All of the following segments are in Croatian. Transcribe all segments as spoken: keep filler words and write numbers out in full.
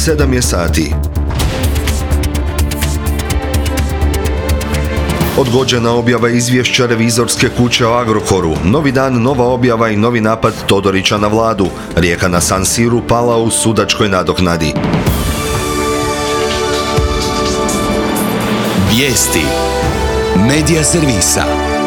sedam je sati. Odgođena objava izvješća revizorske kuće o Agrokoru. Novi dan, nova objava i novi napad Todorića na vladu. Rijeka na San Siru pala u sudačkoj nadoknadi. Vijesti Medija servisa.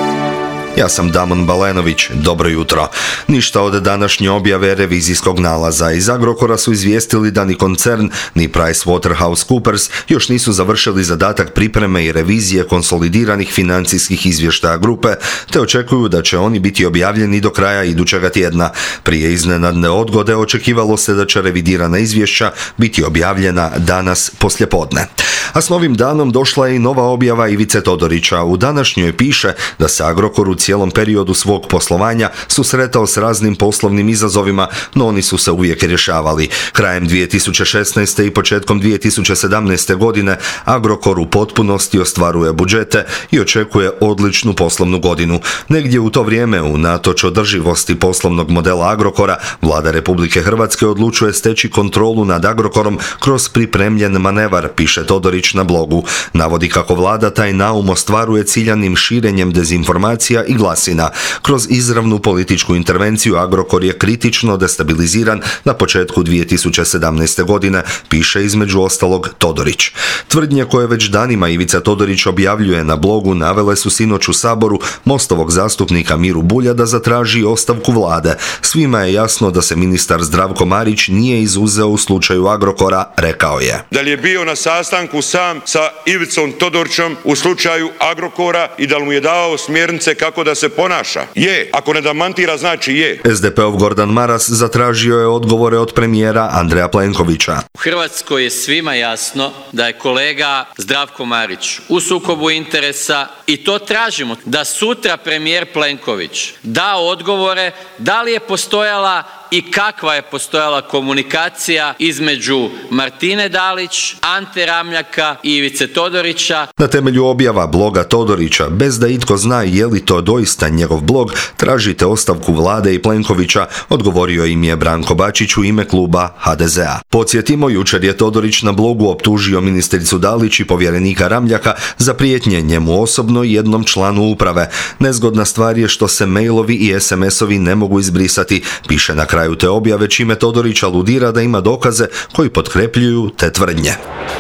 Ja sam Damon Balenović, dobro jutro. Ništa od današnje objave revizijskog nalaza. Iz Agrokora su izvijestili da ni koncern, ni PricewaterhouseCoopers još nisu završili zadatak pripreme i revizije konsolidiranih financijskih izvještaja grupe, te očekuju da će oni biti objavljeni do kraja idućega tjedna. Prije iznenadne odgode očekivalo se da će revidirana izvješća biti objavljena danas poslijepodne. A s novim danom došla je i nova objava Ivice Todorića. U današnjoj piše da se Agrokor u cijelom periodu svog poslovanja susretao s raznim poslovnim izazovima, no oni su se uvijek rješavali. Krajem dvije tisuće šesnaeste. i početkom dvije tisuće sedamnaeste. godine Agrokor u potpunosti ostvaruje budžete i očekuje odličnu poslovnu godinu. Negdje u to vrijeme, unatoč održivosti poslovnog modela Agrokora, Vlada Republike Hrvatske odlučuje steći kontrolu nad Agrokorom kroz pripremljen manevar, piše Todorić na blogu. Navodi kako vlada taj naum ostvaruje ciljanim širenjem dezinformacija i glasina. Kroz izravnu političku intervenciju Agrokor je kritično destabiliziran na početku dvije tisuće sedamnaeste. godine, piše između ostalog Todorić. Tvrdnje koje već danima Ivica Todorić objavljuje na blogu navele su sinoć u Saboru Mostovog zastupnika Miru Bulja da zatraži ostavku vlade. Svima je jasno da se ministar Zdravko Marić nije izuzeo u slučaju Agrokora, rekao je. Da li je bio na sastanku sam sa Ivicom Todorićem u slučaju Agrokora i da li mu je dao smjernice kako da se ponaša? Je. Ako ne demantira, znači je. es de peov Gordan Maras zatražio je odgovore od premijera Andreja Plenkovića. U Hrvatskoj je svima jasno da je kolega Zdravko Marić u sukobu interesa i to tražimo da sutra premijer Plenković da odgovore da li je postojala i kakva je postojala komunikacija između Martine Dalić, Ante Ramljaka i Ivice Todorića. Na temelju objava bloga Todorića, bez da itko zna je li to doista njegov blog, tražite ostavku vlade i Plenkovića, odgovorio im je Branko Bačić u ime kluba ha de ze a. Podsjetimo, jučer je Todorić na blogu optužio ministricu Dalić i povjerenika Ramljaka za prijetnje njemu osobno i jednom članu uprave. Nezgodna stvar je što se mailovi i es em esovi ne mogu izbrisati, piše na kraju te objave, čime Todorić aludira da ima dokaze koji potkrepljuju te tvrdnje.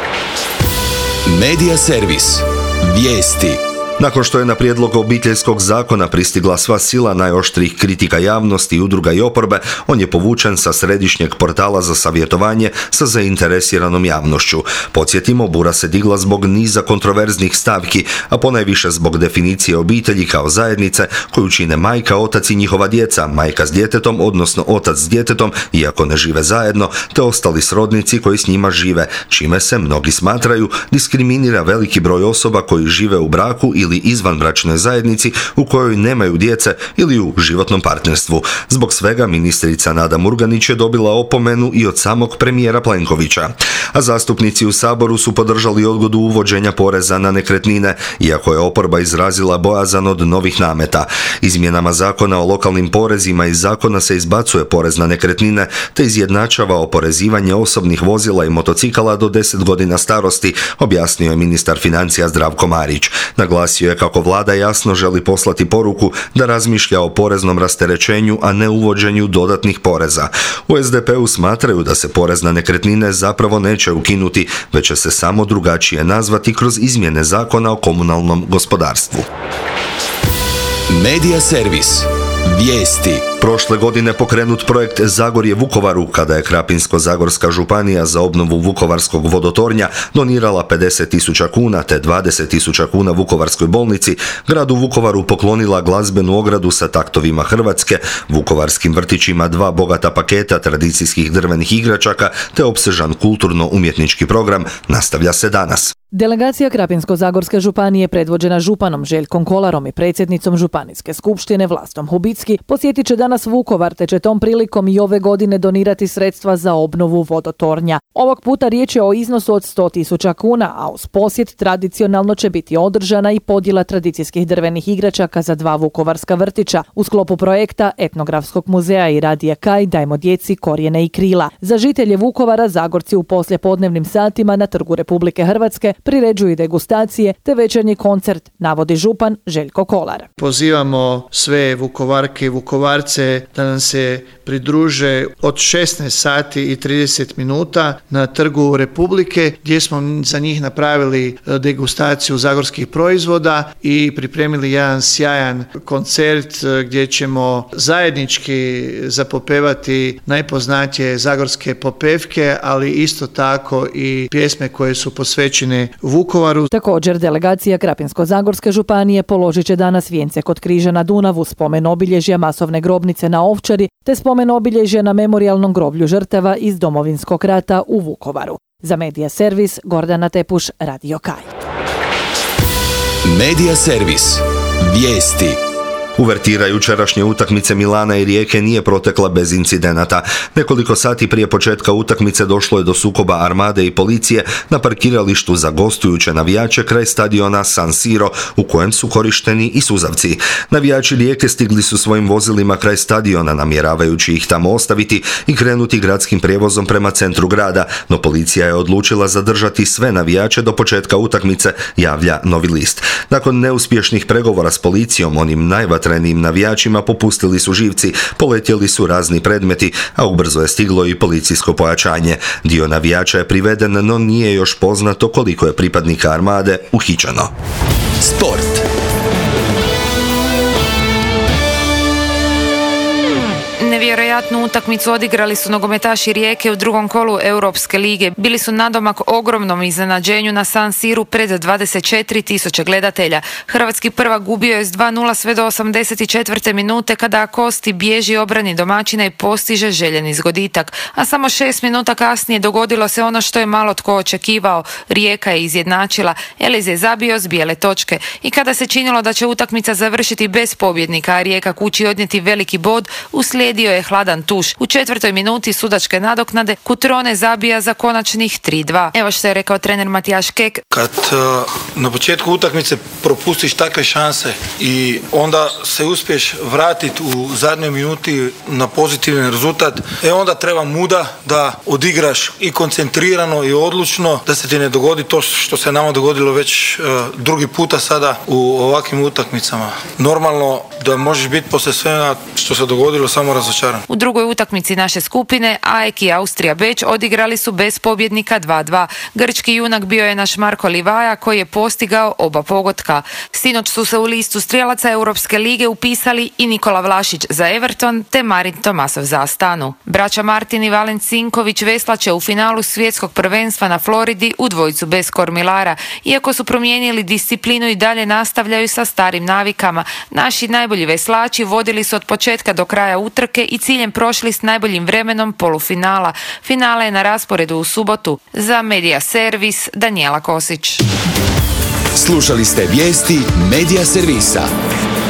Medija servis. Vijesti. Nakon što je na prijedlog obiteljskog zakona pristigla sva sila najoštrijih kritika javnosti, udruga i oporbe, on je povučen sa središnjeg portala za savjetovanje sa zainteresiranom javnošću. Podsjetimo, bura se digla zbog niza kontroverznih stavki, a ponajviše zbog definicije obitelji kao zajednice koju čine majka, otac i njihova djeca, majka s djetetom, odnosno otac s djetetom, iako ne žive zajedno, te ostali srodnici koji s njima žive, čime se, mnogi smatraju, diskriminira veliki broj osoba koji žive u braku ili izvanbračnoj zajednici u kojoj nemaju djece ili u životnom partnerstvu. Zbog svega ministrica Nada Murganić je dobila opomenu i od samog premijera Plenkovića. A zastupnici u Saboru su podržali odgodu uvođenja poreza na nekretnine, iako je oporba izrazila bojazan od novih nameta. Izmjenama zakona o lokalnim porezima iz zakona se izbacuje porez na nekretnine, te izjednačava oporezivanje osobnih vozila i motocikala do deset godina starosti, objasnio je ministar financija Zdravko Marić. Naglasio je kako vlada jasno želi poslati poruku da razmišlja o poreznom rasterećenju, a ne uvođenju dodatnih poreza. U es de peu smatraju da se porez na nekretnine zapravo neće ukinuti, već će se samo drugačije nazvati kroz izmjene zakona o komunalnom gospodarstvu. Medija servis. Vijesti. Prošle godine pokrenut projekt Zagorje Vukovaru, kada je Krapinsko-zagorska županija za obnovu vukovarskog vodotornja donirala pedeset tisuća kuna te dvadeset tisuća kuna Vukovarskoj bolnici, gradu Vukovaru poklonila glazbenu ogradu sa taktovima Hrvatske, vukovarskim vrtićima dva bogata paketa tradicijskih drvenih igračaka te opsežan kulturno-umjetnički program, nastavlja se danas. Delegacija Krapinsko-zagorske županije predvođena županom Željkom Kolarom i predsjednicom županijske skupštine Vlastom Hubicki posjetit će danas danas Vukovar, te će tom prilikom i ove godine donirati sredstva za obnovu vodotornja. Ovog puta riječ je o iznosu od sto tisuća kuna, a uz posjet tradicionalno će biti održana i podjela tradicijskih drvenih igračaka za dva vukovarska vrtića u sklopu projekta Etnografskog muzeja i Radija Kaj Dajmo djeci korijene i krila. Za žitelje Vukovara Zagorci u poslijepodnevnim satima na Trgu Republike Hrvatske priređuju degustacije te večernji koncert, navodi župan Željko Kolar. Pozivamo sve Vukovarke i Vukovarce da nam se pridruže od šesnaest sati i trideset minuta na Trgu Republike, gdje smo za njih napravili degustaciju zagorskih proizvoda i pripremili jedan sjajan koncert gdje ćemo zajednički zapopevati najpoznatije zagorske popevke, ali isto tako i pjesme koje su posvećene Vukovaru. Također, delegacija Krapinsko-zagorske županije položit će danas vijence kod križa na Dunavu, spomen obilježja masovne grobnice na Ovčari te spomen obilježja na memorijalnom groblju žrtava iz Domovinskog rata u Vukovaru. Za Medija servis Gordana Tepuš, Radio Kaj. Medija servis. Vijesti. Uvertira jučerašnje utakmice Milana i Rijeke nije protekla bez incidenata. Nekoliko sati prije početka utakmice došlo je do sukoba Armade i policije na parkiralištu za gostujuće navijače kraj stadiona San Siro, u kojem su korišteni i suzavci. Navijači Rijeke stigli su svojim vozilima kraj stadiona, namjeravajući ih tamo ostaviti i krenuti gradskim prijevozom prema centru grada, no policija je odlučila zadržati sve navijače do početka utakmice, javlja Novi list. Nakon neuspješnih pregovora s policijom, onim najvatrenijim navijačima popustili su živci, poletjeli su razni predmeti, a ubrzo je stiglo i policijsko pojačanje. Dio navijača je priveden, no nije još poznato koliko je pripadnika Armade uhićeno. Sport. Nevjerojatnu utakmicu odigrali su nogometaši Rijeke u drugom kolu Europske lige. Bili su nadomak ogromnom iznenađenju na San Siru pred dvadeset četiri tisuće gledatelja. Hrvatski prvak gubio je s dva nula sve do osamdeset četvrte minute kada Kosti bježi obrani domaćina i postiže željeni zgoditak. A samo šest minuta kasnije dogodilo se ono što je malo tko očekivao. Rijeka je izjednačila, Eliz je zabio s bijele točke. I kada se činilo da će utakmica završiti bez pobjednika, a Rijeka kući odnijeti veliki bod, uslijedio je hladan tuš. U četvrtoj minuti sudačke nadoknade Kutrone zabija za konačnih tri dva. Evo što je rekao trener Matijaš Kek. Kad uh, na početku utakmice propustiš takve šanse i onda se uspješ vratiti u zadnjoj minuti na pozitivan rezultat, e onda treba muda da odigraš i koncentrirano i odlučno, da se ti ne dogodi to što se nama dogodilo već uh, drugi puta sada u ovakvim utakmicama. Normalno da možeš biti poslije svega što se dogodilo samo razočaran. U drugoj utakmici naše skupine A E K i Austrija Beč odigrali su bez pobjednika dva dva. Grčki junak bio je naš Marko Livaja koji je postigao oba pogotka. Sinoć su se u listu strijelaca Europske lige upisali i Nikola Vlašić za Everton te Marin Tomasov za Astanu. Braća Martin i Valen Cinković veslaće u finalu svjetskog prvenstva na Floridi u dvojicu bez kormilara. Iako su promijenili disciplinu i dalje nastavljaju sa starim navikama. Naši najbolji veslači vodili su od početka do kraja utrke i ciljem prošli s najboljim vremenom polufinala. Finale je na rasporedu u subotu. Za Medija servis Danijela Kosić. Slušali ste vijesti Medija servisa.